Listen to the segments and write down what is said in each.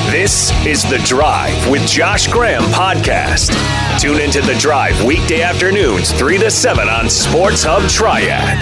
This is The Drive with Josh Graham podcast. Tune into The Drive weekday afternoons 3 to 7 on Sports Hub Triad.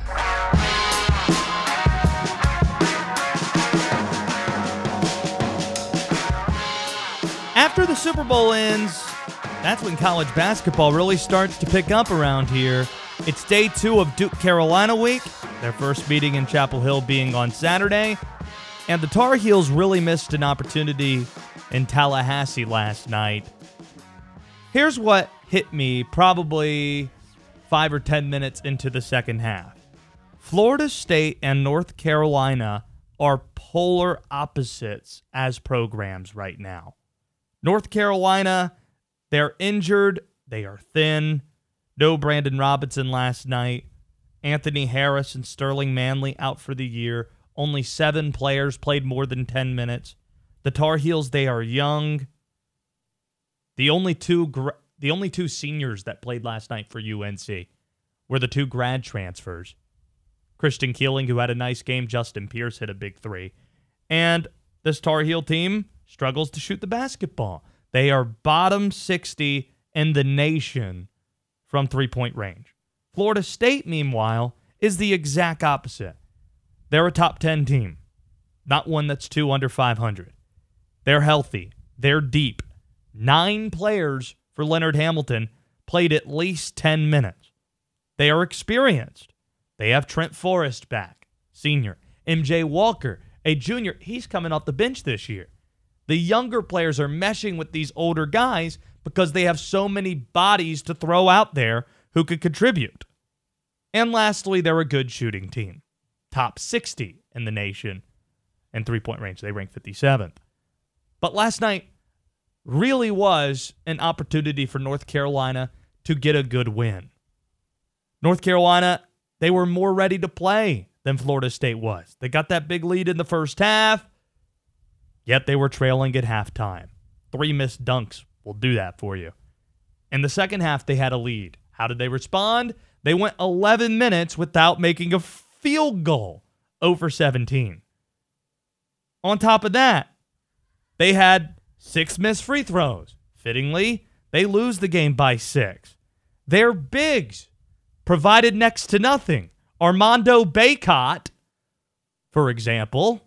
After the Super Bowl ends, that's when college basketball really starts to pick up around here. It's day 2 of Duke Carolina week, their first meeting in Chapel Hill being on Saturday. And the Tar Heels really missed an opportunity in Tallahassee last night. Here's what hit me probably 5 or 10 minutes into the second half. Florida State and North Carolina are polar opposites as programs right now. North Carolina, they're injured, they are thin. No Brandon Robinson last night. Anthony Harris and Sterling Manley out for the year. Only 7 players played more than 10 minutes. The Tar Heels, they are young. The only two seniors that played last night for UNC were the 2 grad transfers. Christian Keeling, who had a nice game. Justin Pierce hit a big 3. And this Tar Heel team struggles to shoot the basketball. They are bottom 60 in the nation from three-point range. Florida State, meanwhile, is the exact opposite. They're a top 10 team, not one that's 2 under 500. They're healthy. They're deep. 9 players for Leonard Hamilton played at least 10 minutes. They are experienced. They have Trent Forrest back, senior. MJ Walker, a junior. He's coming off the bench this year. The younger players are meshing with these older guys because they have so many bodies to throw out there who could contribute. And lastly, they're a good shooting team. Top 60 in the nation in three-point range. They rank 57th. But last night really was an opportunity for North Carolina to get a good win. North Carolina, they were more ready to play than Florida State was. They got that big lead in the first half, yet they were trailing at halftime. 3 missed dunks will do that for you. In the second half, they had a lead. How did they respond? They went 11 minutes without making a field goal, over 17. On top of that, they had 6 missed free throws. Fittingly, they lose the game by 6. Their bigs provided next to nothing. Armando Bacot, for example,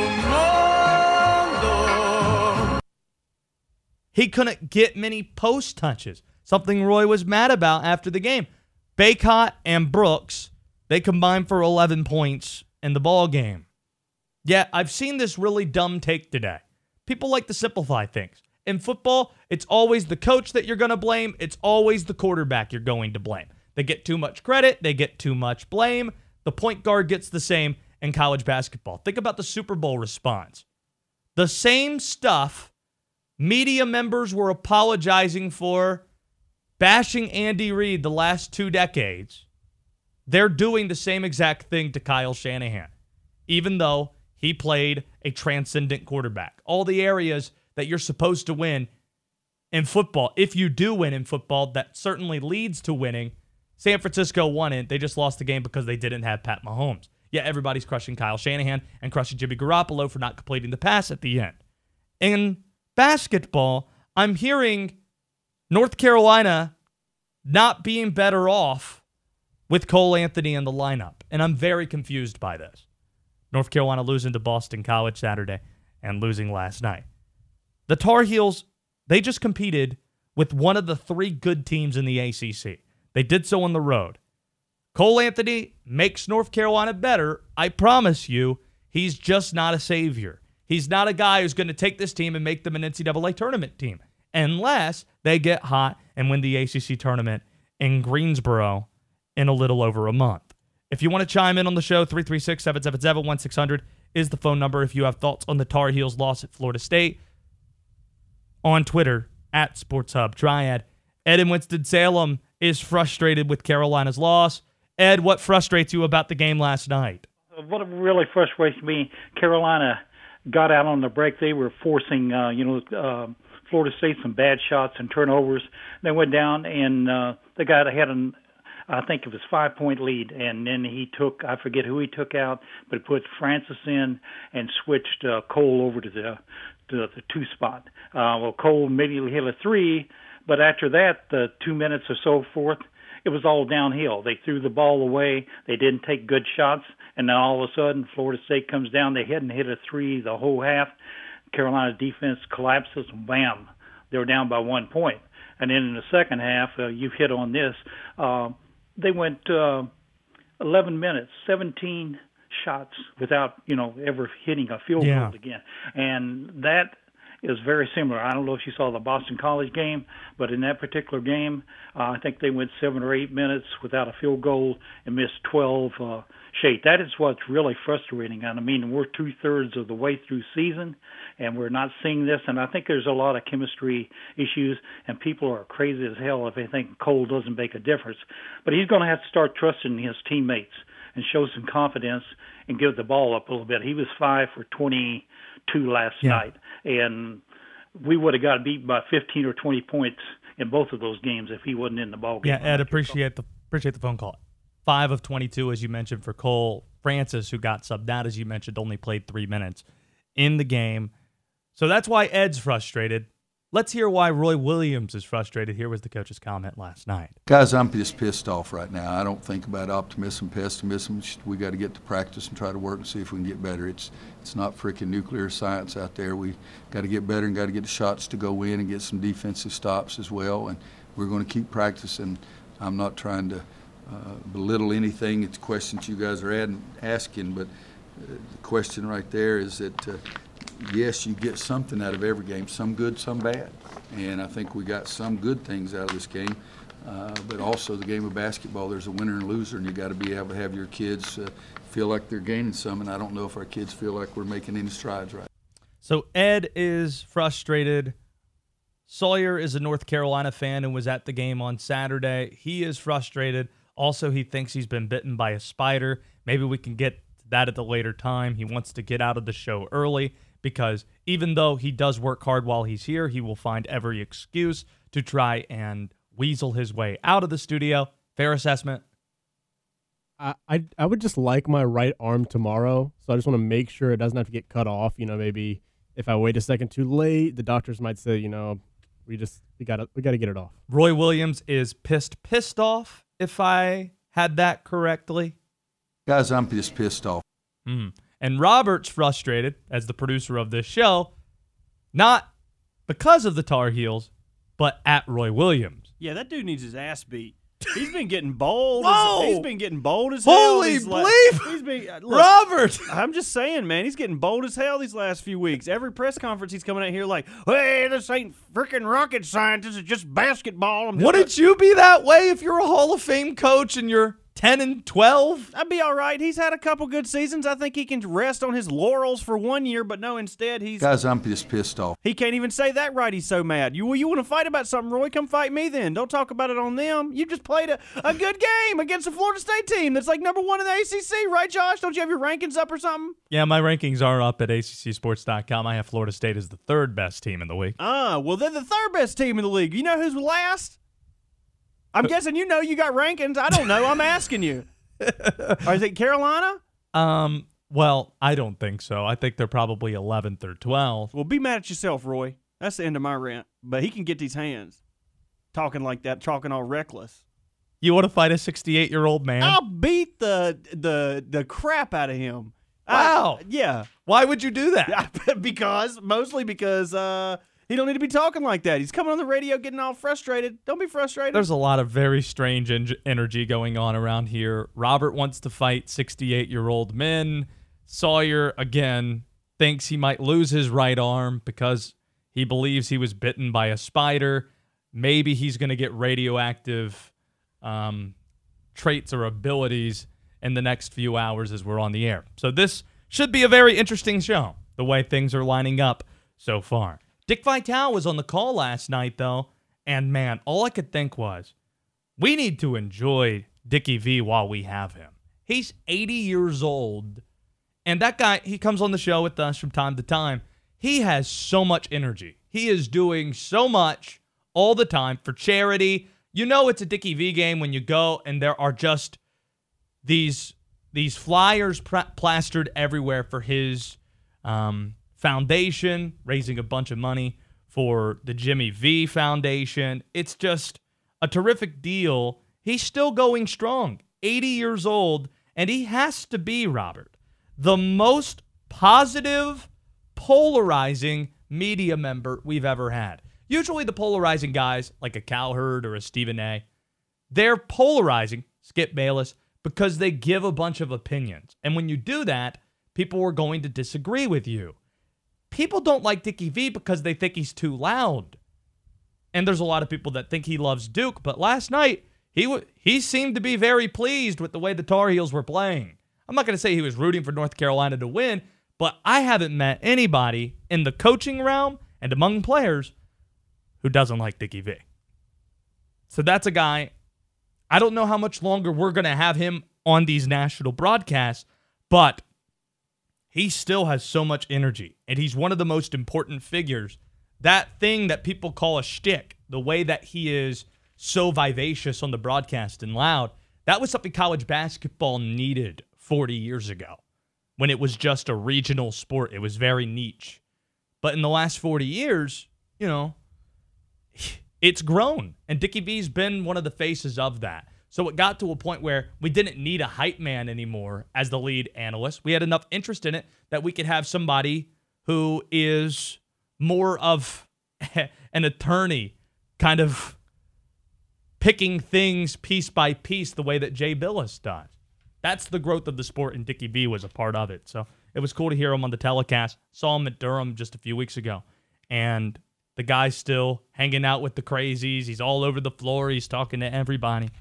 he couldn't get many post touches, something Roy was mad about after the game. Bacot and Brooks, they combined for 11 points in the ball game. Yeah, I've seen this really dumb take today. People like to simplify things. In football, it's always the coach that you're going to blame. It's always the quarterback you're going to blame. They get too much credit. They get too much blame. The point guard gets the same in college basketball. Think about the Super Bowl response. The same stuff media members were apologizing for, bashing Andy Reid the last 2 decades. They're doing the same exact thing to Kyle Shanahan, even though he played a transcendent quarterback. All the areas that you're supposed to win in football, if you do win in football, that certainly leads to winning. San Francisco won it. They just lost the game because they didn't have Pat Mahomes. Yeah, everybody's crushing Kyle Shanahan and crushing Jimmy Garoppolo for not completing the pass at the end. In basketball, I'm hearing North Carolina not being better off with Cole Anthony in the lineup, and I'm very confused by this. North Carolina losing to Boston College Saturday and losing last night. The Tar Heels, they just competed with one of the 3 good teams in the ACC. They did so on the road. Cole Anthony makes North Carolina better. I promise you, he's just not a savior. He's not a guy who's going to take this team and make them an NCAA tournament team, unless they get hot and win the ACC tournament in Greensboro in a little over a month. If you want to chime in on the show, 336-777-1600 is the phone number if you have thoughts on the Tar Heels' loss at Florida State. On Twitter, at Sports Hub Triad. Ed in Winston-Salem is frustrated with Carolina's loss. Ed, what frustrates you about the game last night? What really frustrates me, Carolina got out on the break. They were forcing, Florida State some bad shots and turnovers. They went down and they got ahead I think it was 5-point lead, and then he took, I forget who he took out, but put Francis in and switched Cole over to the 2 spot. Well, Cole immediately hit a 3, but after that, the 2 minutes or so forth, it was all downhill. They threw the ball away. They didn't take good shots, and then all of a sudden, Florida State comes down. They hadn't hit a 3 the whole half. Carolina's defense collapses, and bam, they were down by 1 point. And then in the second half, you've hit on this, they went 11 minutes, 17 shots without, ever hitting a field goal again. And that is very similar. I don't know if you saw the Boston College game, but in that particular game, I think they went 7 or 8 minutes without a field goal and missed 12 straight. That is what's really frustrating. I mean, we're 2/3 of the way through season, and we're not seeing this. And I think there's a lot of chemistry issues, and people are crazy as hell if they think Cole doesn't make a difference. But he's going to have to start trusting his teammates and show some confidence and give the ball up a little bit. He was 5 for 22 last night, and we would have got beat by 15 or 20 points in both of those games if he wasn't in the ball game. Yeah, Ed, appreciate the phone call. 5 of 22, as you mentioned, for Cole. Francis, who got subbed out, as you mentioned, only played 3 minutes in the game. So that's why Ed's frustrated. Let's hear why Roy Williams is frustrated. Here was the coach's comment last night. Guys, I'm just pissed off right now. I don't think about optimism, pessimism. We got to get to practice and try to work and see if we can get better. It's not freaking nuclear science out there. We got to get better and got to get the shots to go in and get some defensive stops as well. And we're going to keep practicing. I'm not trying to belittle anything. It's questions you guys are asking, but the question right there is that yes, you get something out of every game, some good, some bad. And I think we got some good things out of this game. But also the game of basketball, there's a winner and loser, and you got to be able to have your kids feel like they're gaining some. And I don't know if our kids feel like we're making any strides right. So Ed is frustrated. Sawyer is a North Carolina fan and was at the game on Saturday. He is frustrated. Also, he thinks he's been bitten by a spider. Maybe we can get to that at the later time. He wants to get out of the show early, because even though he does work hard while he's here, he will find every excuse to try and weasel his way out of the studio. Fair assessment? I would just like my right arm tomorrow, so I just want to make sure it doesn't have to get cut off. Maybe if I wait a second too late, the doctors might say, we gotta get it off. Roy Williams is pissed off, if I had that correctly. Guys, I'm just pissed off. And Robert's frustrated, as the producer of this show, not because of the Tar Heels, but at Roy Williams. Yeah, that dude needs his ass beat. He's been getting bold. He's been getting bold as hell. Holy bleep! Robert! I'm just saying, man, he's getting bold as hell these last few weeks. Every press conference he's coming out here like, hey, this ain't freaking rocket science. This is just basketball. Wouldn't you be that way if you're a Hall of Fame coach and you're 10-12? I'd be all right. He's had a couple good seasons. I think he can rest on his laurels for 1 year, but no, instead he's... Guys, I'm just pissed off. He can't even say that right. He's so mad. You want to fight about something, Roy? Come fight me then. Don't talk about it on them. You just played a good game against a Florida State team that's like number 1 in the ACC, right, Josh? Don't you have your rankings up or something? Yeah, my rankings are up at ACCsports.com. I have Florida State as the 3rd best team in the league. Well, they're the 3rd best team in the league. You know who's last? I'm guessing you got rankings. I don't know. I'm asking you. Or is it Carolina? Well, I don't think so. I think they're probably 11th or 12th. Well, be mad at yourself, Roy. That's the end of my rant. But he can get these hands. Talking like that, talking all reckless. You want to fight a 68-year-old man? I'll beat the crap out of him. Wow. Yeah. Why would you do that? Mostly because he don't need to be talking like that. He's coming on the radio getting all frustrated. Don't be frustrated. There's a lot of very strange energy going on around here. Robert wants to fight 68-year-old men. Sawyer, again, thinks he might lose his right arm because he believes he was bitten by a spider. Maybe he's going to get radioactive traits or abilities in the next few hours as we're on the air. So this should be a very interesting show, the way things are lining up so far. Dick Vitale was on the call last night, though, and man, all I could think was, we need to enjoy Dickie V while we have him. He's 80 years old, and that guy, he comes on the show with us from time to time. He has so much energy. He is doing so much all the time for charity. You know it's a Dickie V game when you go and there are just these flyers plastered everywhere for his foundation, raising a bunch of money for the Jimmy V Foundation. It's just a terrific deal. He's still going strong, 80 years old, and he has to be, Robert, the most positive, polarizing media member we've ever had. Usually the polarizing guys, like a Cowherd or a Stephen A., they're polarizing, Skip Bayless, because they give a bunch of opinions. And when you do that, people are going to disagree with you. People don't like Dickie V because they think he's too loud. And there's a lot of people that think he loves Duke, but last night, he seemed to be very pleased with the way the Tar Heels were playing. I'm not going to say he was rooting for North Carolina to win, but I haven't met anybody in the coaching realm and among players who doesn't like Dickie V. So that's a guy, I don't know how much longer we're going to have him on these national broadcasts, but he still has so much energy, and he's one of the most important figures. That thing that people call a shtick, the way that he is so vivacious on the broadcast and loud, that was something college basketball needed 40 years ago when it was just a regional sport. It was very niche. But in the last 40 years, it's grown, and Dickie V's been one of the faces of that. So it got to a point where we didn't need a hype man anymore as the lead analyst. We had enough interest in it that we could have somebody who is more of an attorney, kind of picking things piece by piece the way that Jay Billis does. That's the growth of the sport, and Dickie V was a part of it. So it was cool to hear him on the telecast. Saw him at Durham just a few weeks ago, and the guy's still hanging out with the crazies. He's all over the floor. He's talking to everybody.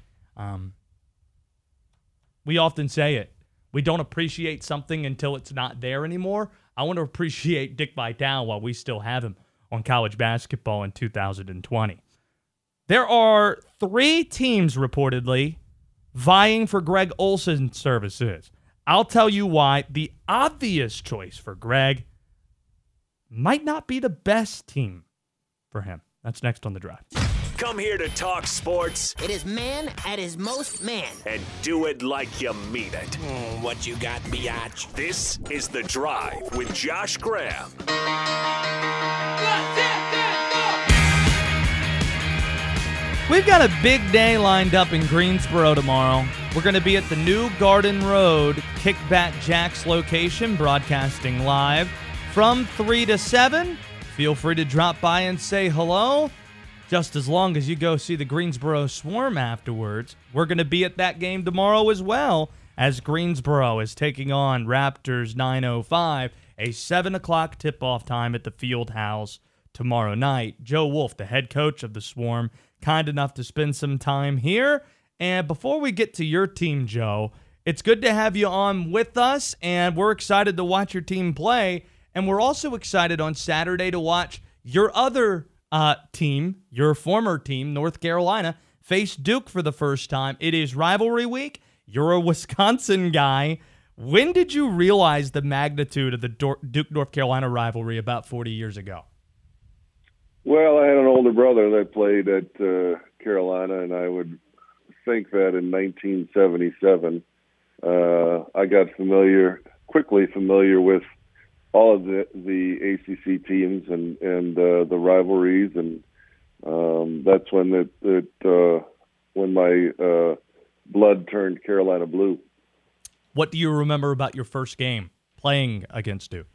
We often say it. We don't appreciate something until it's not there anymore. I want to appreciate Dick Vitale while we still have him on college basketball in 2020. There are 3 teams reportedly vying for Greg Olson's services. I'll tell you why the obvious choice for Greg might not be the best team for him. That's next on The Drive. Come here to talk sports. It is man at his most man. And do it like you mean it. What you got, biatch? This is The Drive with Josh Graham. We've got a big day lined up in Greensboro tomorrow. We're going to be at the new Garden Road Kickback Jacks location, broadcasting live from 3 to 7. Feel free to drop by and say hello. Just as long as you go see the Greensboro Swarm afterwards. We're going to be at that game tomorrow as well, as Greensboro is taking on Raptors 905, a 7 o'clock tip-off time at the Field House tomorrow night. Joe Wolf, the head coach of the Swarm, kind enough to spend some time here. And before we get to your team, Joe, it's good to have you on with us, and we're excited to watch your team play. And we're also excited on Saturday to watch your other team, your former team, North Carolina, face Duke for the first time. It is rivalry week. You're a Wisconsin guy. When did you realize the magnitude of the Duke-North Carolina rivalry about 40 years ago? Well, I had an older brother that played at Carolina, and I would think that in 1977, I got quickly familiar with all of the ACC teams and the rivalries, and that's when when my blood turned Carolina blue. What do you remember about your first game playing against Duke?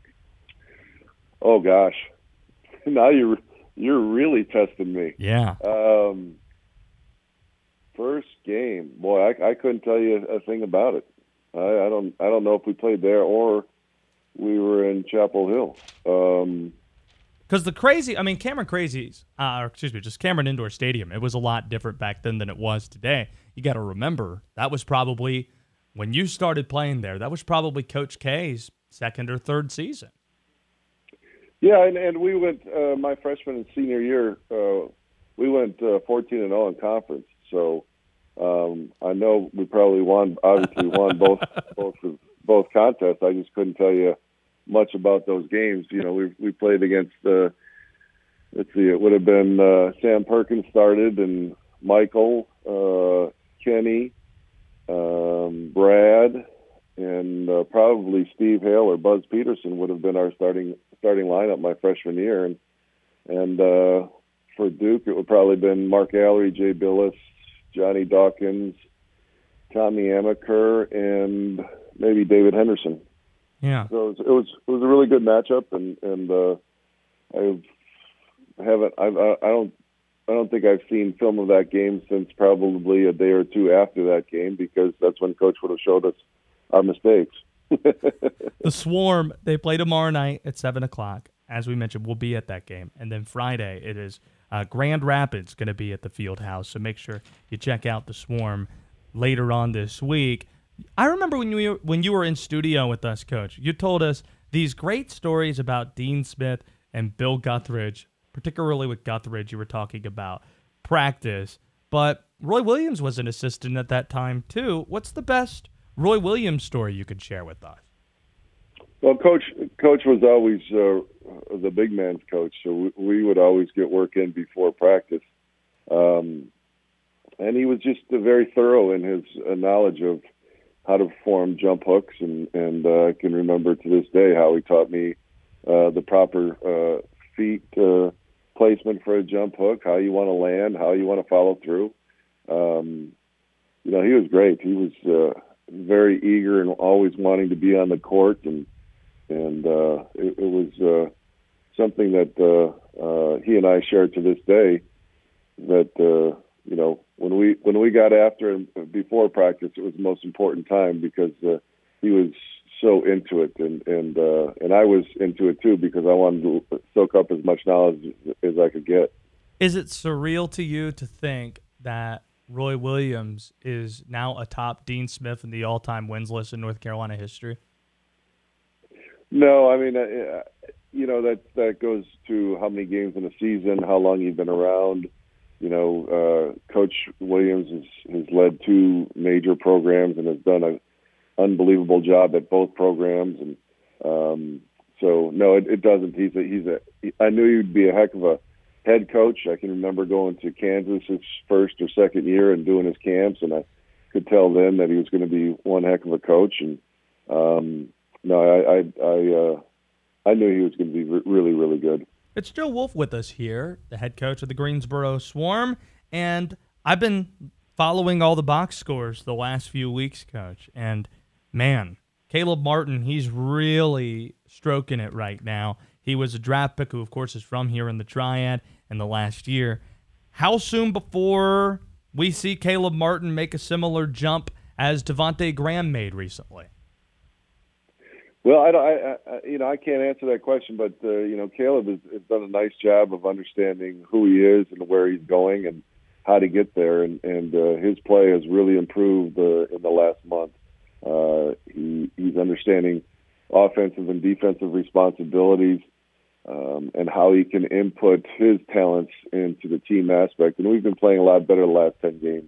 Oh gosh, now you're really testing me. Yeah. First game, boy, I couldn't tell you a thing about it. I don't know if we played there or we were in Chapel Hill. Because Cameron Indoor Stadium, it was a lot different back then than it was today. You got to remember, that was probably, when you started playing there, that was probably Coach K's second or third season. Yeah, and we went, my freshman and senior year, we went 14-0 in conference. So I know we probably won both contests. I just couldn't tell you much about those games. You know, we played against, it would have been Sam Perkins started, and Michael, Kenny, Brad, and probably Steve Hale or Buzz Peterson would have been our starting lineup my freshman year. And for Duke, it would probably have been Mark Allery, Jay Billis, Johnny Dawkins, Tommy Amaker, and maybe David Henderson. Yeah. So it was a really good matchup, and I don't think I've seen film of that game since probably a day or two after that game, because that's when Coach would have showed us our mistakes. The Swarm, they play tomorrow night at 7 o'clock. As we mentioned, we'll be at that game. And then Friday, it is Grand Rapids going to be at the Field House. So make sure you check out the Swarm later on this week. I remember when you were in studio with us, Coach, you told us these great stories about Dean Smith and Bill Guthridge, particularly with Guthridge. You were talking about practice. But Roy Williams was an assistant at that time, too. What's the best Roy Williams story you could share with us? Well, Coach was always the big man's coach, so we would always get work in before practice. And he was just very thorough in his knowledge of how to perform jump hooks, and I can remember to this day how he taught me the proper feet placement for a jump hook, how you want to land, how you want to follow through. He was great. He was very eager and always wanting to be on the court, and it was something that he and I share to this day. That when we got after him before practice, it was the most important time, because he was so into it, and I was into it too, because I wanted to soak up as much knowledge as I could get. Is it surreal to you to think that Roy Williams is now atop Dean Smith in the all-time wins list in North Carolina history? No, I mean, that goes to how many games in a season, how long you've been around. Coach Williams has led two major programs and has done an unbelievable job at both programs. And so, no, it doesn't. I knew he'd be a heck of a head coach. I can remember going to Kansas his first or second year and doing his camps, and I could tell then that he was going to be one heck of a coach. And I knew he was going to be really, really good. It's Joe Wolf with us here, the head coach of the Greensboro Swarm, and I've been following all the box scores the last few weeks, Coach. And, man, Caleb Martin, he's really stroking it right now. He was a draft pick who, of course, is from here in the Triad in the last year. How soon before we see Caleb Martin make a similar jump as Devontae Graham made recently? Well, I can't answer that question, but Caleb has done a nice job of understanding who he is and where he's going and how to get there, and his play has really improved in the last month. He's understanding offensive and defensive responsibilities, and how he can input his talents into the team aspect. And we've been playing a lot better the last 10 games.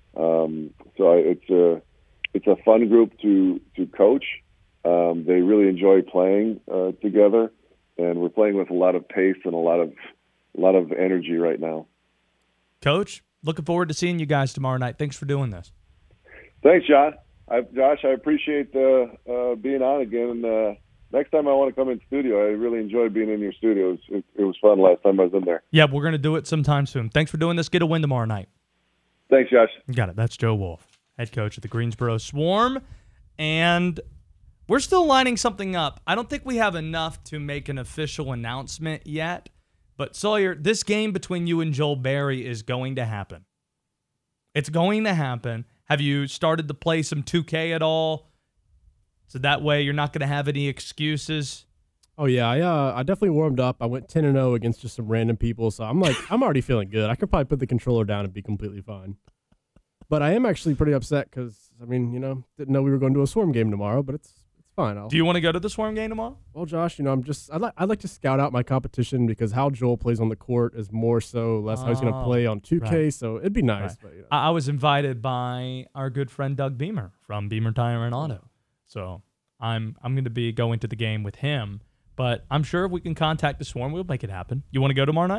So it's a fun group to coach. They really enjoy playing together, and we're playing with a lot of pace and a lot of energy right now. Coach, looking forward to seeing you guys tomorrow night. Thanks for doing this. Thanks, John. Josh, I appreciate being on again. And next time I want to come in studio. I really enjoyed being in your studio. It was fun last time I was in there. Yeah, we're going to do it sometime soon. Thanks for doing this. Get a win tomorrow night. Thanks, Josh. Got it. That's Joe Wolf, head coach of the Greensboro Swarm. And we're still lining something up. I don't think we have enough to make an official announcement yet. But, Sawyer, this game between you and Joel Berry is going to happen. It's going to happen. Have you started to play some 2K at all? So that way you're not going to have any excuses? Oh, yeah. I definitely warmed up. I went 10-0 against just some random people. So I'm already feeling good. I could probably put the controller down and be completely fine. But I am actually pretty upset because, didn't know we were going to a Swarm game tomorrow, but it's fine. Do you want to go to the Swarm game tomorrow? Well, Josh, I'd like to scout out my competition, because how Joel plays on the court is more so less how he's going to play on 2K. Right. So it'd be nice. Right. But, I was invited by our good friend Doug Beamer from Beamer Tire and Auto, so I'm going to be going to the game with him. But I'm sure if we can contact the Swarm, we'll make it happen. You want to go tomorrow night?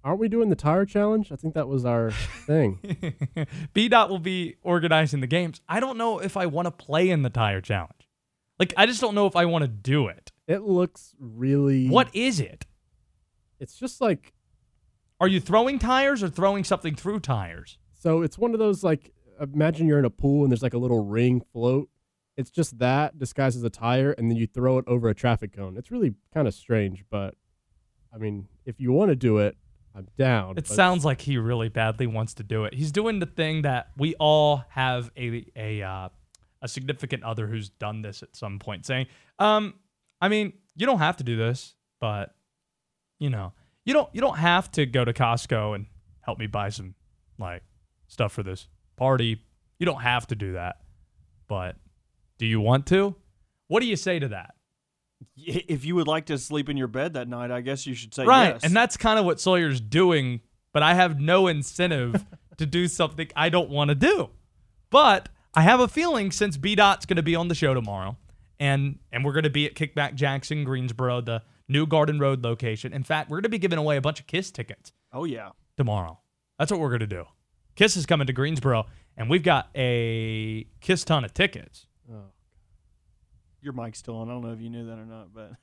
Aren't we doing the tire challenge? I think that was our thing. B-Dot will be organizing the games. I don't know if I want to play in the tire challenge. Like, I just don't know if I want to do it. It looks really... What is it? It's just like... Are you throwing tires or throwing something through tires? So it's one of those, like, imagine you're in a pool and there's like a little ring float. It's just that disguised as a tire, and then you throw it over a traffic cone. It's really kind of strange, but, I mean, if you want to do it, I'm down. It sounds like he really badly wants to do it. He's doing the thing that we all have a significant other who's done this at some point, saying, I mean, you don't have to do this, but, you know, you don't have to go to Costco and help me buy some, like, stuff for this party. You don't have to do that, but do you want to? What do you say to that? If you would like to sleep in your bed that night, I guess you should say right, yes. and that's kind of what Sawyer's doing, but I have no incentive to do something I don't want to do. But I have a feeling since B-Dot's going to be on the show tomorrow, and we're going to be at Kickback Jackson, Greensboro, the new Garden Road location. In fact, we're going to be giving away a bunch of KISS tickets. Oh, yeah. Tomorrow. That's what we're going to do. KISS is coming to Greensboro, and we've got a KISS ton of tickets. Oh. Your mic's still on. I don't know if you knew that or not, but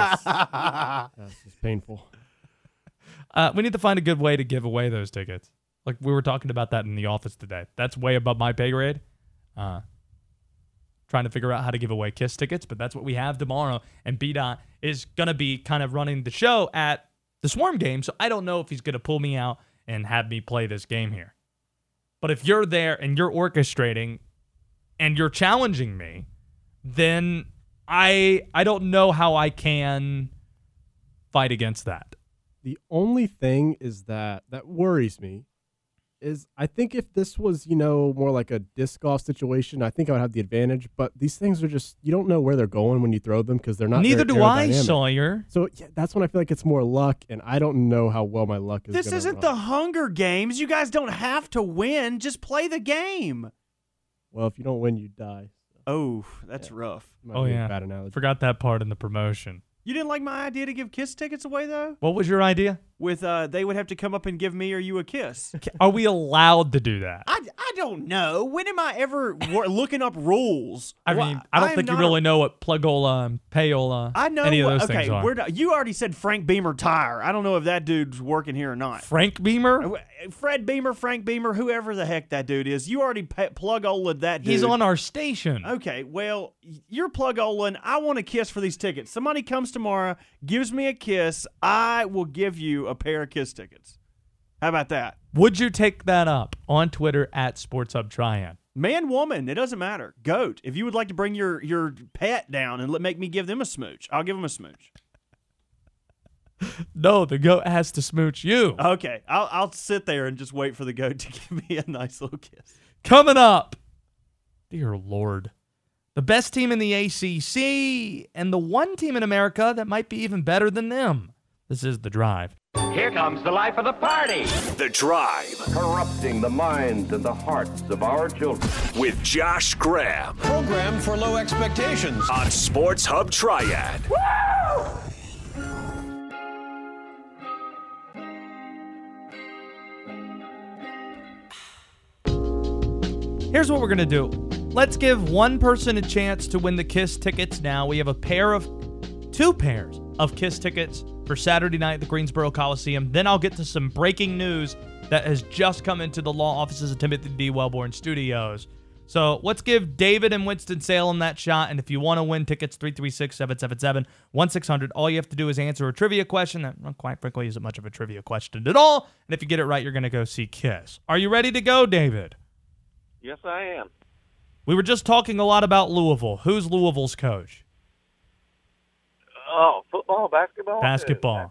that's just painful. We need to find a good way to give away those tickets. Like we were talking about that in the office today. That's way above my pay grade. Trying to figure out how to give away KISS tickets, but that's what we have tomorrow. And B-Dot is going to be kind of running the show at the Swarm game, so I don't know if he's going to pull me out and have me play this game here. But if you're there and you're orchestrating and you're challenging me, then I don't know how I can fight against that. The only thing is that worries me is I think if this was, more like a disc golf situation, I think I would have the advantage. But these things are just, you don't know where they're going when you throw them because they're not. Neither do I, aerodynamic. Sawyer. So yeah, that's when I feel like it's more luck, and I don't know how well my luck is. This isn't the Hunger Games. You guys don't have to win. Just play the game. Well, if you don't win, you die. Oh, that's rough. Oh, yeah. Bad analogy. Forgot that part in the promotion. You didn't like my idea to give KISS tickets away, though? What was your idea? With they would have to come up and give me or you a kiss. Are we allowed to do that? I don't know. When am I ever looking up rules? I mean, I don't think you really know what plugola and payola, I know any of those things are. You already said Frank Beamer tire. I don't know if that dude's working here or not. Frank Beamer? Fred Beamer, Frank Beamer, whoever the heck that dude is. You already plug-olaed that dude. He's on our station. Okay, well, you're plug-olaing. I want a kiss for these tickets. Somebody comes tomorrow, gives me a kiss. I will give you a pair of KISS tickets. How about that? Would you take that up on Twitter at SportsHubTriad? Man, woman, it doesn't matter. Goat. If you would like to bring your pet down and make me give them a smooch, I'll give them a smooch. No, the goat has to smooch you. Okay, I'll sit there and just wait for the goat to give me a nice little kiss. Coming up, dear Lord, the best team in the ACC and the one team in America that might be even better than them. This is The Drive. Here comes the life of the party. The Drive Corrupting the minds and the hearts of our children. with Josh Graham Programmed for low expectations. on Sports Hub Triad. Here's what we're going to do. Let's give one person a chance to win the KISS tickets now. We have two pairs of KISS tickets for Saturday night at the Greensboro Coliseum. Then I'll get to some breaking news that has just come into the law offices of Timothy D. Wellborn Studios. So let's give David and Winston-Salem that shot. And if you want to win tickets, 336-777-1600. All you have to do is answer a trivia question that, quite frankly, isn't much of a trivia question at all. And if you get it right, you're going to go see KISS. Are you ready to go, David? Yes, I am. We were just talking a lot about Louisville. Who's Louisville's coach? Oh, football, basketball? Basketball.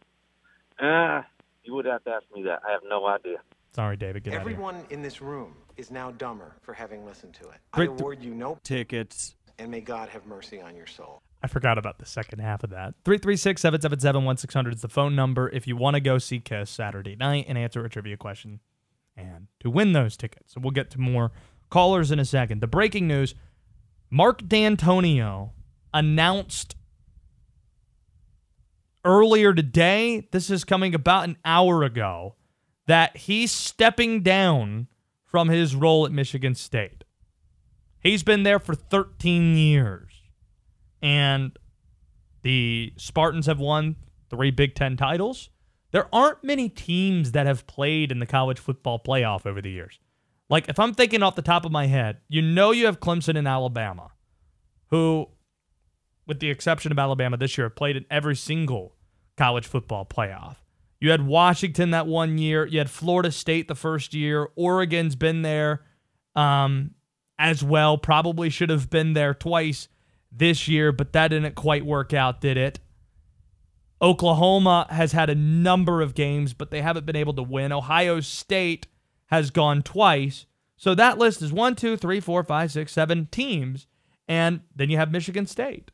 You would have to ask me that. I have no idea. Sorry, David. Get Everyone out of here. in this room is now dumber for having listened to it. Great. I award you no tickets, and may God have mercy on your soul. I forgot about the second half of that. 336-777-1600 is the phone number if you want to go see KISS Saturday night and answer a trivia question and to win those tickets. So we'll get to more callers in a second. The breaking news, Mark D'Antonio announced earlier today, this is coming about an hour ago, that he's stepping down from his role at Michigan State. He's been there for 13 years. And the Spartans have won 3 Big Ten titles. There aren't many teams that have played in the college football playoff over the years. Like, if I'm thinking off the top of my head, you have Clemson and Alabama, who, with the exception of Alabama this year, have played in every single college football playoff. You had Washington that one year. You had Florida State the first year. Oregon's been there as well. Probably should have been there twice this year, but that didn't quite work out, did it? Oklahoma has had a number of games, but they haven't been able to win. Ohio State has gone twice. So that list is 1, 2, 3, 4, 5, 6, 7 teams. And then you have Michigan State.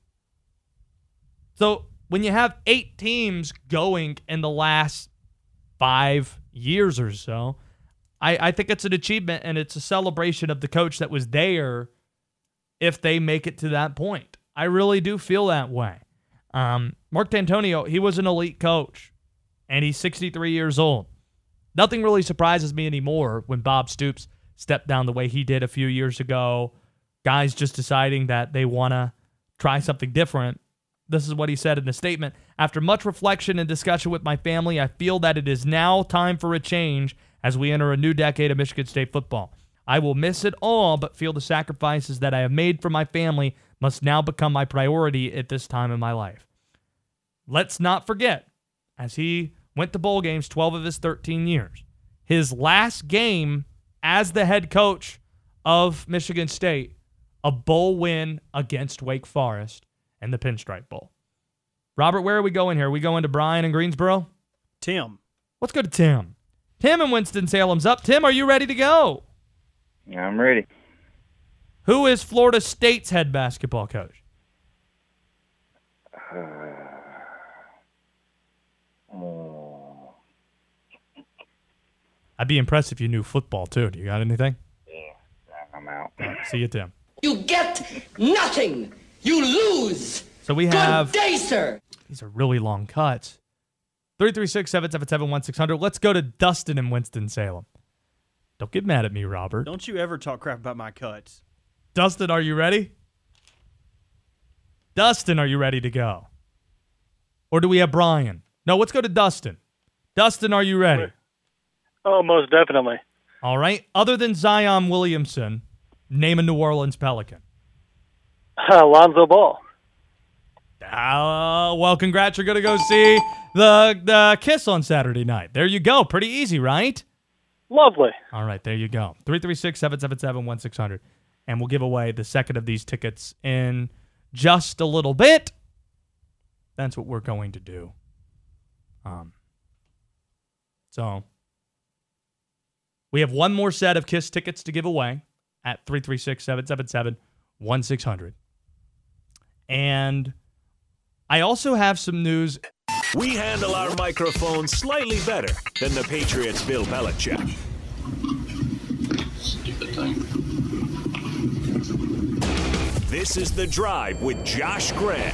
So when you have 8 teams going in the last 5 years or so, I think it's an achievement, and it's a celebration of the coach that was there if they make it to that point. I really do feel that way. Mark D'Antonio, he was an elite coach, and he's 63 years old. Nothing really surprises me anymore when Bob Stoops stepped down the way he did a few years ago. Guys just deciding that they want to try something different. This is what he said in the statement. After much reflection and discussion with my family, I feel that it is now time for a change as we enter a new decade of Michigan State football. I will miss it all, but feel the sacrifices that I have made for my family must now become my priority at this time in my life. Let's not forget, as he went to bowl games 12 of his 13 years, his last game as the head coach of Michigan State, a bowl win against Wake Forest and the Pinstripe Bowl. Robert, where are we going here? Are we going to Brian in Greensboro? Tim. Let's go to Tim. Tim in Winston-Salem's up. Tim, are you ready to go? Yeah, I'm ready. Who is Florida State's head basketball coach? I'd be impressed if you knew football, too. Do you got anything? Yeah, I'm out. See you, Tim. You get nothing. You lose. So we have... Good day, sir. These are really long cuts. 336-777-1600. Let's go to Dustin in Winston-Salem. Don't get mad at me, Robert. Don't you ever talk crap about my cuts. Dustin, are you ready? Dustin, are you ready to go? Or do we have Brian? No, let's go to Dustin. Dustin, are you ready? Oh, most definitely. All right. Other than Zion Williamson, name a New Orleans Pelican. Lonzo Ball. Well, congrats. You're going to go see the Kiss on Saturday night. There you go. Pretty easy, right? Lovely. All right, there you go. 336-777-1600. And we'll give away the second of these tickets in just a little bit. That's what we're going to do. So we have one more set of Kiss tickets to give away at 336-777-1600. And I also have some news. We handle our microphones slightly better than the Patriots' Bill Belichick. Stupid thing. This is The Drive with Josh Graham.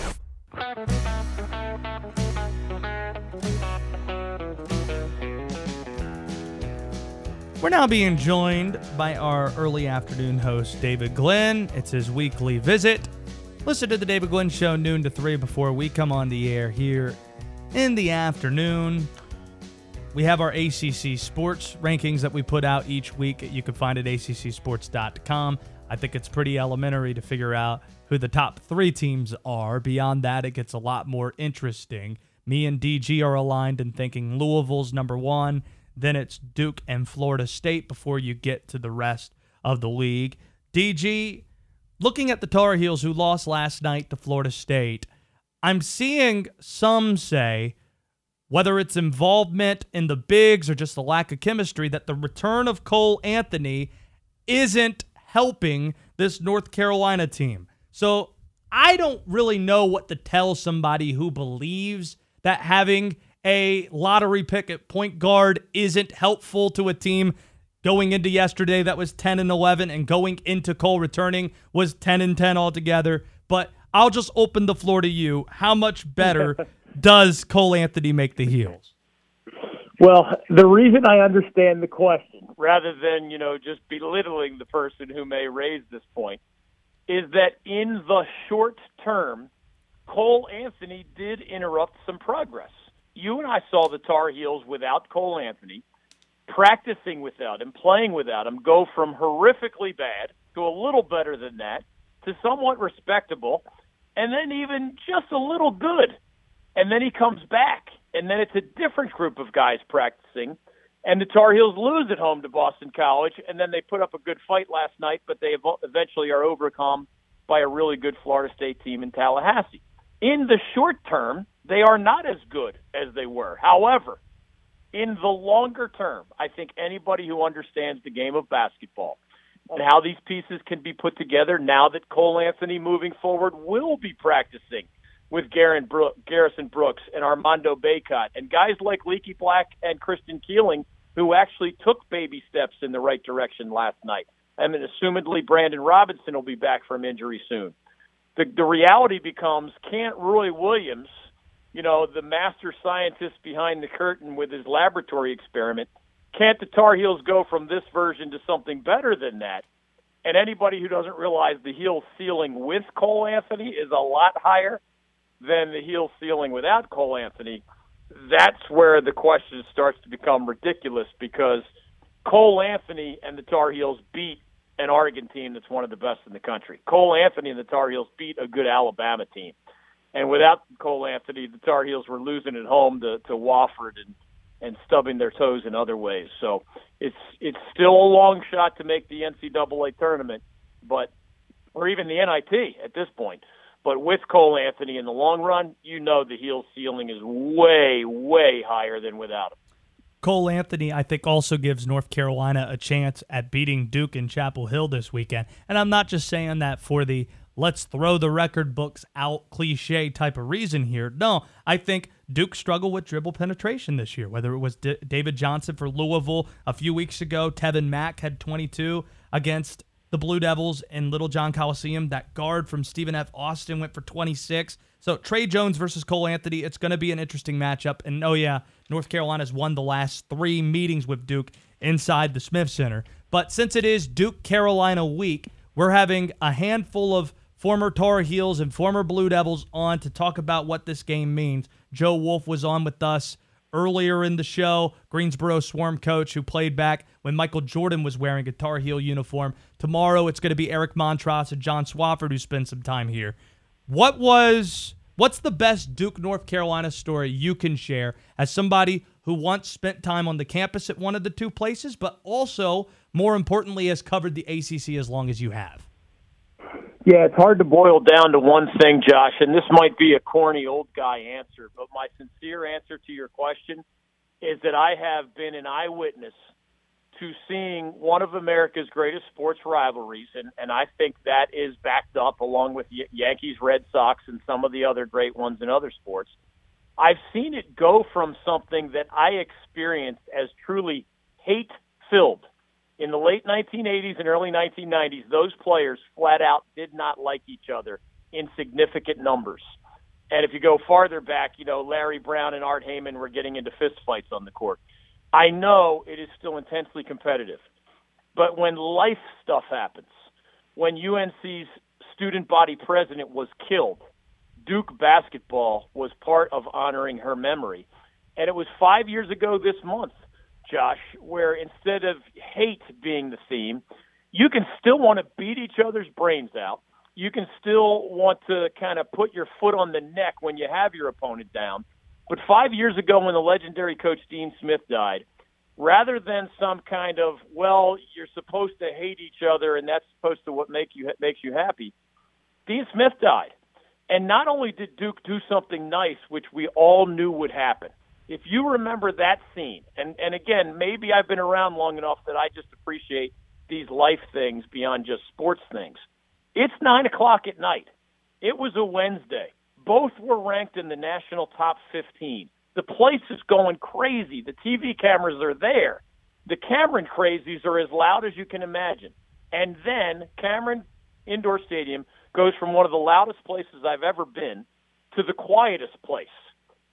We're now being joined by our early afternoon host, David Glenn. It's his weekly visit. Listen to the David Glenn Show noon to 3 before we come on the air here in the afternoon. We have our ACC sports rankings that we put out each week. You can find it at accsports.com. I think it's pretty elementary to figure out who the top 3 teams are. Beyond that, it gets a lot more interesting. Me and DG are aligned in thinking Louisville's number 1. Then it's Duke and Florida State before you get to the rest of the league. DG, looking at the Tar Heels who lost last night to Florida State, I'm seeing some say, whether it's involvement in the bigs or just the lack of chemistry, that the return of Cole Anthony isn't helping this North Carolina team. So I don't really know what to tell somebody who believes that having a lottery pick at point guard isn't helpful to a team going into yesterday that was 10-11 and going into Cole returning was 10-10 altogether. But I'll just open the floor to you. How much better does Cole Anthony make the Heels? Well, the reason I understand the question, rather than, just belittling the person who may raise this point, is that in the short term, Cole Anthony did interrupt some progress. You and I saw the Tar Heels without Cole Anthony, practicing without him, playing without him, go from horrifically bad to a little better than that to somewhat respectable, and then even just a little good. And then he comes back, and then it's a different group of guys practicing, and the Tar Heels lose at home to Boston College, and then they put up a good fight last night, but they eventually are overcome by a really good Florida State team in Tallahassee. In the short term, they are not as good as they were. However, in the longer term, I think anybody who understands the game of basketball and how these pieces can be put together now that Cole Anthony moving forward will be practicing with Garrison Brooks and Armando Bacot and guys like Leaky Black and Christian Keeling, who actually took baby steps in the right direction last night. I mean, assumedly Brandon Robinson will be back from injury soon. The reality becomes, can't Roy Williams, the master scientist behind the curtain with his laboratory experiment, can't the Tar Heels go from this version to something better than that? And anybody who doesn't realize the Heels ceiling with Cole Anthony is a lot higher than the Heels ceiling without Cole Anthony, that's where the question starts to become ridiculous, because Cole Anthony and the Tar Heels beat an Oregon team that's one of the best in the country. Cole Anthony and the Tar Heels beat a good Alabama team. And without Cole Anthony, the Tar Heels were losing at home to Wofford and stubbing their toes in other ways. So it's still a long shot to make the NCAA tournament, or even the NIT at this point. But with Cole Anthony in the long run, the Heels ceiling is way, way higher than without him. Cole Anthony, I think, also gives North Carolina a chance at beating Duke in Chapel Hill this weekend. And I'm not just saying that for the let's throw the record books out cliche type of reason here. No, I think Duke struggled with dribble penetration this year, whether it was David Johnson for Louisville a few weeks ago. Tevin Mack had 22 against the Blue Devils in Little John Coliseum. That guard from Stephen F. Austin went for 26. So Trey Jones versus Cole Anthony, it's going to be an interesting matchup. And, North Carolina's won the last 3 meetings with Duke inside the Smith Center. But since it is Duke-Carolina week, we're having a handful of former Tar Heels and former Blue Devils on to talk about what this game means. Joe Wolf was on with us earlier in the show, Greensboro Swarm coach who played back when Michael Jordan was wearing a Tar Heel uniform. Tomorrow it's going to be Eric Montross and John Swafford who spend some time here. What's the best Duke North Carolina story you can share as somebody who once spent time on the campus at one of the two places, but also, more importantly, has covered the ACC as long as you have? Yeah, it's hard to boil down to one thing, Josh, and this might be a corny old guy answer, but my sincere answer to your question is that I have been an eyewitness to seeing one of America's greatest sports rivalries, and I think that is backed up along with Yankees, Red Sox, and some of the other great ones in other sports. I've seen it go from something that I experienced as truly hate-filled. In the late 1980s and early 1990s, those players flat out did not like each other in significant numbers. And if you go farther back, Larry Brown and Art Heyman were getting into fistfights on the court. I know it is still intensely competitive, but when life stuff happens, when UNC's student body president was killed, Duke basketball was part of honoring her memory. And it was 5 years ago this month, Josh, where instead of hate being the theme, you can still want to beat each other's brains out. You can still want to kind of put your foot on the neck when you have your opponent down. But 5 years ago when the legendary coach Dean Smith died, rather than some kind of, well, you're supposed to hate each other and that's supposed to what makes you happy, Dean Smith died. And not only did Duke do something nice, which we all knew would happen, if you remember that scene, and again, maybe I've been around long enough that I just appreciate these life things beyond just sports things. It's 9 o'clock at night. It was a Wednesday. Both were ranked in the national top 15. The place is going crazy. The TV cameras are there. The Cameron crazies are as loud as you can imagine. And then Cameron Indoor Stadium goes from one of the loudest places I've ever been to the quietest place.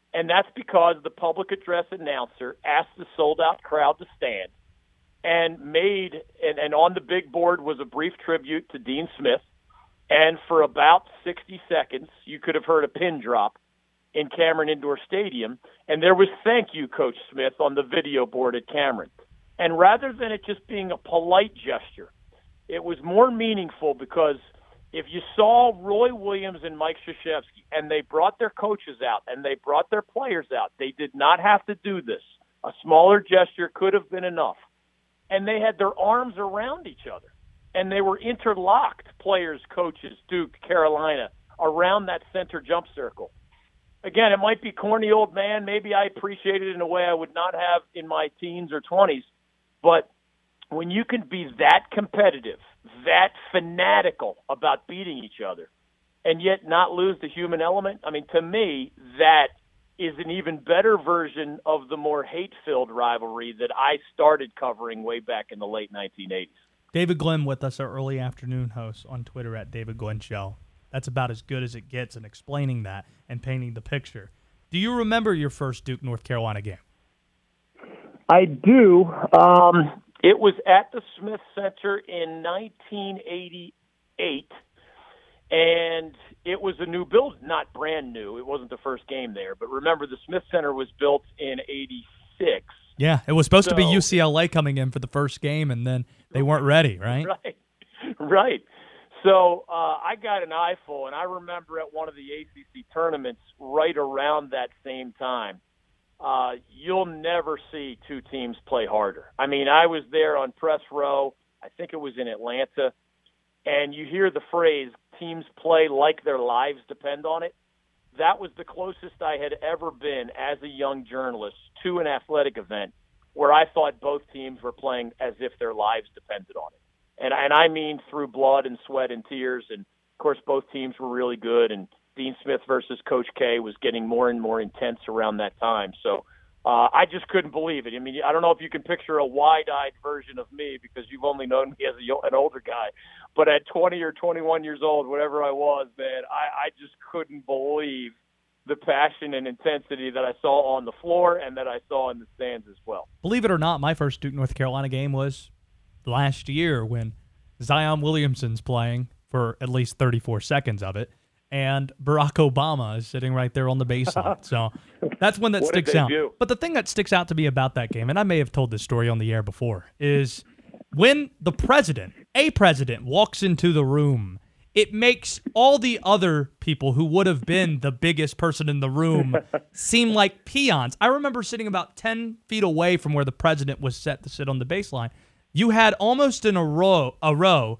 And that's because the public address announcer asked the sold-out crowd to stand and and on the big board was a brief tribute to Dean Smith. And for about 60 seconds, you could have heard a pin drop in Cameron Indoor Stadium. And there was "Thank you, Coach Smith" on the video board at Cameron. And rather than it just being a polite gesture, it was more meaningful because if you saw Roy Williams and Mike Krzyzewski and they brought their coaches out and they brought their players out, they did not have to do this. A smaller gesture could have been enough. And they had their arms around each other. And they were interlocked, players, coaches, Duke, Carolina, around that center jump circle. Again, it might be corny old man. Maybe I appreciate it in a way I would not have in my teens or 20s. But when you can be that competitive, that fanatical about beating each other, and yet not lose the human element, I mean, to me, that is an even better version of the more hate-filled rivalry that I started covering way back in the late 1980s. David Glenn with us, our early afternoon host on Twitter at David Glenn Show. That's about as good as it gets in explaining that and painting the picture. Do you remember your first Duke North Carolina game? I do. It was at the Smith Center in 1988, and it was a new build, not brand new. It wasn't the first game there, but remember the Smith Center was built in 86. Yeah, it was supposed to be UCLA coming in for the first game, and then they weren't ready, right? Right. So I got an eyeful, and I remember at one of the ACC tournaments right around that same time, you'll never see two teams play harder. I mean, I was there on press row. I think it was in Atlanta. And you hear the phrase, teams play like their lives depend on it. That was the closest I had ever been as a young journalist to an athletic event where I thought both teams were playing as if their lives depended on it. And I mean through blood and sweat and tears. And, of course, both teams were really good. And Dean Smith versus Coach K was getting more and more intense around that time. So I just couldn't believe it. I mean, I don't know if you can picture a wide-eyed version of me because you've only known me as an older guy. But at 20 or 21 years old, whatever I was, man, I just couldn't believe the passion and intensity that I saw on the floor and that I saw in the stands as well. Believe it or not, my first Duke North Carolina game was last year when Zion Williamson's playing for at least 34 seconds of it, and Barack Obama is sitting right there on the baseline. So that's one that sticks out. But the thing that sticks out to me about that game, and I may have told this story on the air before, is when the president, a president, walks into the room, it makes all the other people who would have been the biggest person in the room seem like peons. I remember sitting about 10 feet away from where the president was set to sit on the baseline. You had almost in a row,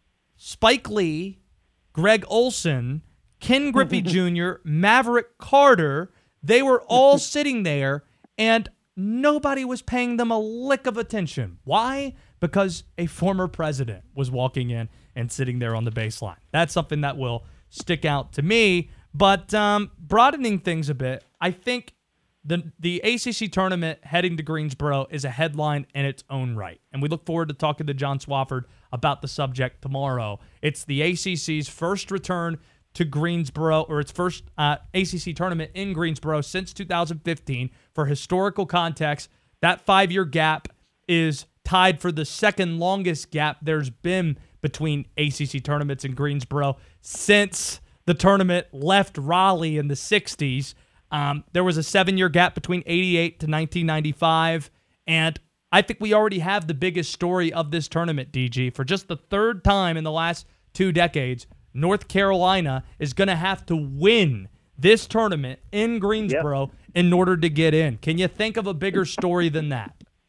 Spike Lee, Greg Olson, Ken Griffey Jr., Maverick Carter. They were all sitting there, and nobody was paying them a lick of attention. Why? Because a former president was walking in and sitting there on the baseline. That's something that will stick out to me. But broadening things a bit, I think the ACC tournament heading to Greensboro is a headline in its own right. And we look forward to talking to John Swafford about the subject tomorrow. It's the ACC's first return to Greensboro, or its first ACC tournament in Greensboro since 2015. For historical context, that 5-year gap is tied for the second longest gap there's been between ACC tournaments in Greensboro since the tournament left Raleigh in the 60s. There was a 7-year gap between 88 to 1995, and I think we already have the biggest story of this tournament, DG. For just the third time in the last 2 decades, North Carolina is going to have to win this tournament in Greensboro in order to get in. Can you think of a bigger story than that?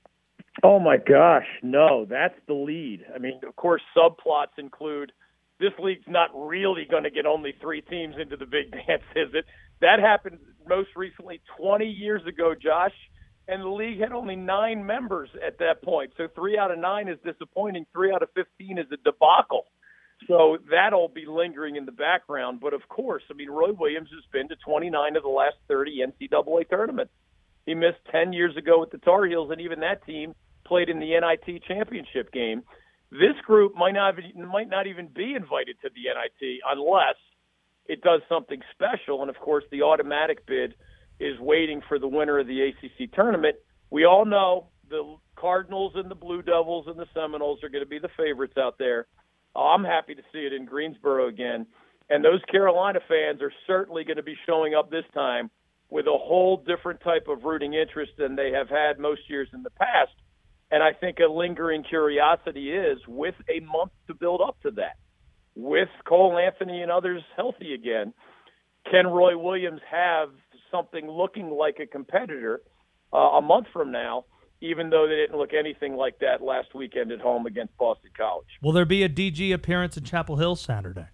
Oh, my gosh, no, that's the lead. I mean, of course, subplots include this league's not really going to get only 3 teams into the big dance, is it? That happened most recently 20 years ago, Josh, and the league had only 9 members at that point. So 3 out of 9 is disappointing. 3 out of 15 is a debacle. So that'll be lingering in the background. But, of course, I mean, Roy Williams has been to 29 of the last 30 NCAA tournaments. He missed 10 years ago with the Tar Heels, and even that team played in the NIT championship game. This group might not even be invited to the NIT unless it does something special. And, of course, the automatic bid is waiting for the winner of the ACC tournament. We all know the Cardinals and the Blue Devils and the Seminoles are going to be the favorites out there. I'm happy to see it in Greensboro again. And those Carolina fans are certainly going to be showing up this time with a whole different type of rooting interest than they have had most years in the past. And I think a lingering curiosity is, with a month to build up to that, with Cole Anthony and others healthy again, can Roy Williams have something looking like a competitor a month from now, even though they didn't look anything like that last weekend at home against Boston College? Will there be a DG appearance in Chapel Hill Saturday?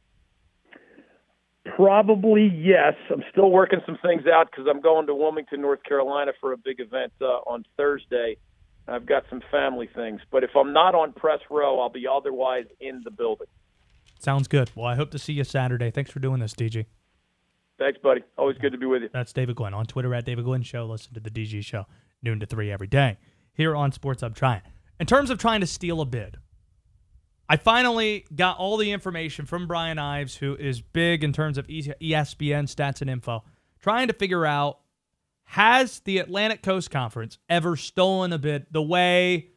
Probably yes. I'm still working some things out because I'm going to Wilmington, North Carolina for a big event on Thursday. I've got some family things. But if I'm not on press row, I'll be otherwise in the building. Sounds good. Well, I hope to see you Saturday. Thanks for doing this, DG. Thanks, buddy. Always good to be with you. That's David Glenn on Twitter at David Glenn Show. Listen to the DG Show, noon to 3 every day here on Sports Hub Triad. In terms of trying to steal a bid, I finally got all the information from Brian Ives, who is big in terms of ESPN stats and info, trying to figure out, has the Atlantic Coast Conference ever stolen a bid the way,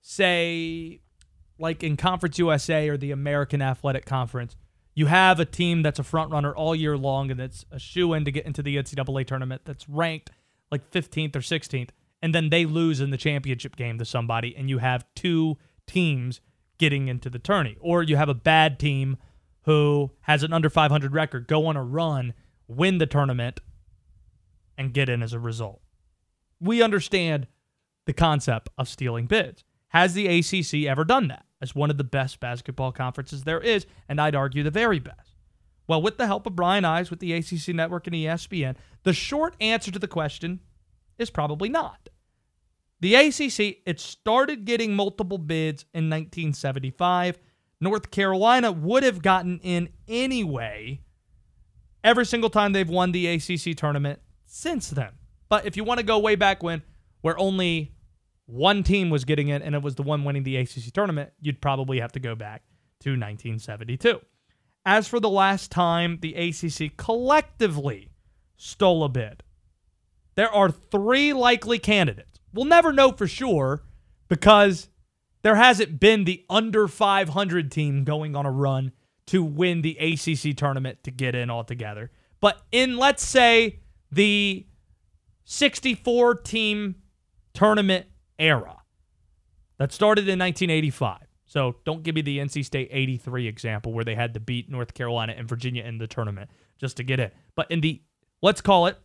say, like in Conference USA or the American Athletic Conference, you have a team that's a front runner all year long and that's a shoo-in to get into the NCAA tournament that's ranked like 15th or 16th, and then they lose in the championship game to somebody, and you have two teams getting into the tourney. Or you have a bad team who has an under 500 record, go on a run, win the tournament, and get in as a result. We understand the concept of stealing bids. Has the ACC ever done that as one of the best basketball conferences there is, and I'd argue the very best? Well, with the help of Brian Ives with the ACC Network and ESPN, the short answer to the question is probably not. The ACC, it started getting multiple bids in 1975. North Carolina would have gotten in anyway every single time they've won the ACC tournament since then. But if you want to go way back when, where only one team was getting in and it was the one winning the ACC tournament, you'd probably have to go back to 1972. As for the last time the ACC collectively stole a bid, there are three likely candidates. We'll never know for sure because there hasn't been the under 500 team going on a run to win the ACC tournament to get in altogether. But in, let's say, the 64-team tournament era that started in 1985. So don't give me the NC State 83 example where they had to beat North Carolina and Virginia in the tournament just to get in. But in the, let's call it,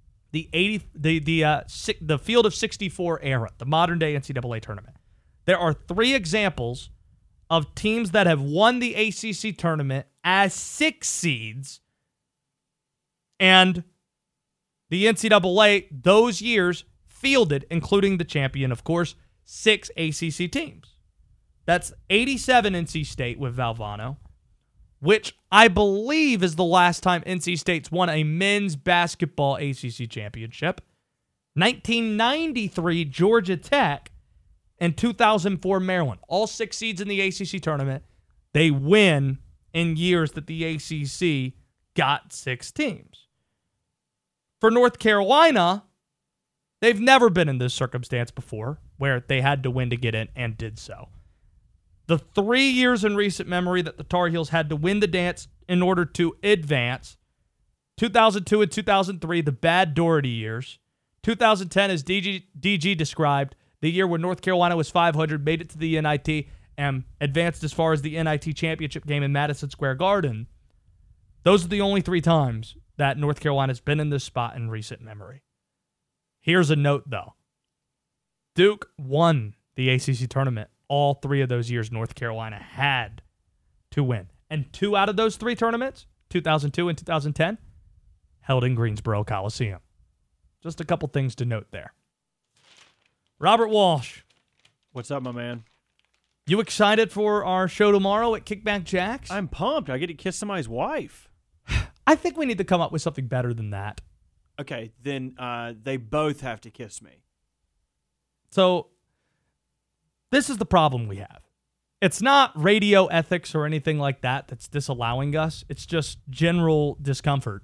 the field of 64 era, the modern day NCAA tournament, there are three examples of teams that have won the ACC tournament as 6 seeds, and the NCAA those years fielded, including the champion, of course, 6 ACC teams. That's 87 NC State with Valvano, which I believe is the last time NC State's won a men's basketball ACC championship. 1993, Georgia Tech, and 2004, Maryland. All 6 seeds in the ACC tournament. They win in years that the ACC got 6 teams. For North Carolina, they've never been in this circumstance before, where they had to win to get in and did so. The 3 years in recent memory that the Tar Heels had to win the dance in order to advance, 2002 and 2003, the bad Doherty years. 2010, as DG described, the year when North Carolina was 500, made it to the NIT, and advanced as far as the NIT championship game in Madison Square Garden. Those are the only 3 times that North Carolina's been in this spot in recent memory. Here's a note, though. Duke won the ACC tournament all 3 of those years North Carolina had to win. And 2 out of those 3 tournaments, 2002 and 2010, held in Greensboro Coliseum. Just a couple things to note there. Robert Walsh. What's up, my man? You excited for our show tomorrow at Kickback Jacks? I'm pumped. I get to kiss somebody's wife. I think we need to come up with something better than that. Okay, then they both have to kiss me. So, this is the problem we have. It's not radio ethics or anything like that that's disallowing us. It's just general discomfort.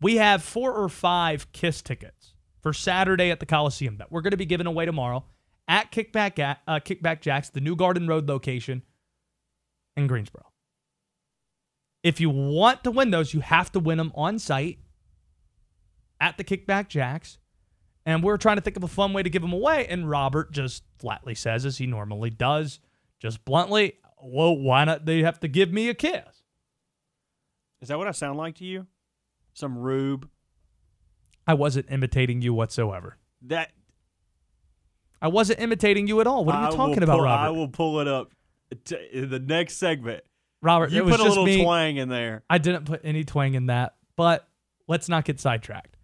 We have 4 or 5 KISS tickets for Saturday at the Coliseum that we're going to be giving away tomorrow at Kickback Jacks, the New Garden Road location in Greensboro. If you want to win those, you have to win them on site at the Kickback Jacks. And we're trying to think of a fun way to give them away. And Robert just flatly says, as he normally does, just bluntly, well, why not they have to give me a kiss? Is that what I sound like to you? Some rube? I wasn't imitating you whatsoever. I wasn't imitating you at all. What are you talking about, Robert? I will pull it up in the next segment. Robert, you it was put a just little me. twang in there. I didn't put any twang in that, but let's not get sidetracked.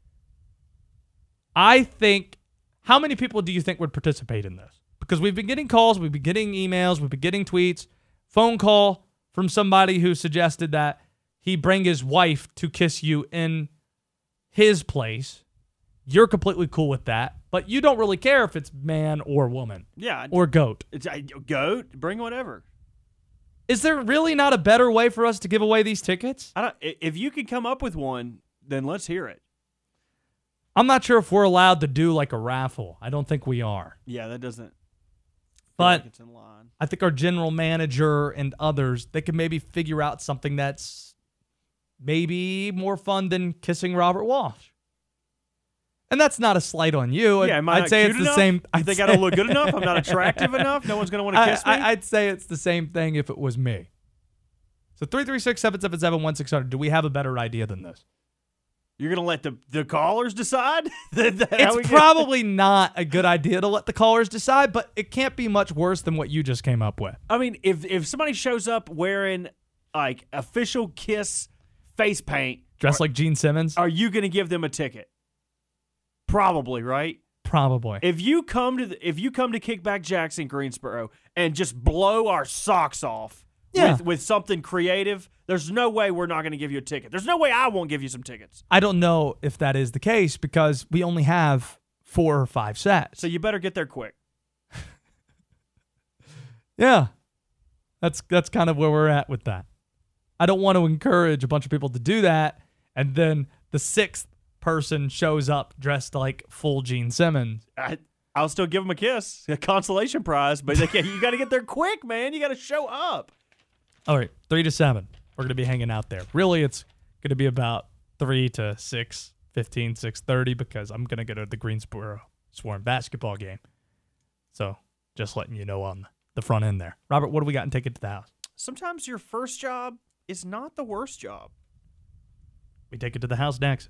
I think, how many people do you think would participate in this? Because we've been getting calls, we've been getting emails, we've been getting tweets, phone call from somebody who suggested that he bring his wife to kiss you in his place. You're completely cool with that, but you don't really care if it's man or woman. Yeah. Or goat. It's goat, bring whatever. Is there really not a better way for us to give away these tickets? If you could come up with one, then let's hear it. I'm not sure if we're allowed to do like a raffle. I don't think we are. Yeah, that doesn't. But like it's in line. I think our general manager and others, they could maybe figure out something that's maybe more fun than kissing Robert Walsh. And that's not a slight on you. Yeah, am I I'd not say cute it's enough? the same. You think I don't look good enough? I'm not attractive enough? No one's going to want to kiss me? I'd say it's the same thing if it was me. So 336-777-1600. Do we have a better idea than this? You're going to let the callers decide? It's probably not a good idea to let the callers decide, but it can't be much worse than what you just came up with. I mean, if somebody shows up wearing like official KISS face paint, dressed like Gene Simmons, are you going to give them a ticket? Probably, right? Probably. If you come to Kickback Jacks in Greensboro and just blow our socks off with something creative, there's no way we're not going to give you a ticket. There's no way I won't give you some tickets. I don't know if that is the case because we only have 4 or 5 sets. So you better get there quick. Yeah. That's kind of where we're at with that. I don't want to encourage a bunch of people to do that, and then the 6th person shows up dressed like full Gene Simmons. I'll still give them a kiss, a consolation prize, but you got to get there quick, man. You got to show up. All right, 3 to 7. We're going to be hanging out there. Really, it's going to be about 3 to 6:15, 6:30 because I'm going to go to the Greensboro Swarm basketball game. So just letting you know on the front end there. Robert, what do we got in Ticket to the House? Sometimes your first job is not the worst job. We take it to the house next.